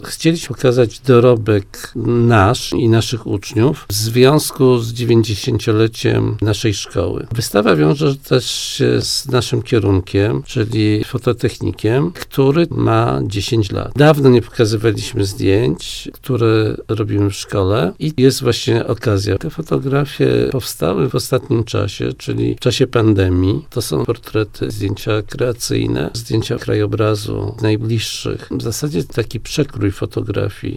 Chcieliśmy pokazać dorobek nasz i naszych uczniów w związku z 90-leciem naszej szkoły. Wystawa wiąże też się z naszym kierunkiem, czyli fototechnikiem, który ma 10 lat. Dawno nie pokazywaliśmy zdjęć, które robimy w szkole i jest właśnie okazja. Te fotografie powstały w ostatnim czasie, czyli w czasie pandemii. To są portrety, zdjęcia kreacyjne, zdjęcia krajobrazu najbliższych. W zasadzie taki przekrój fotografii.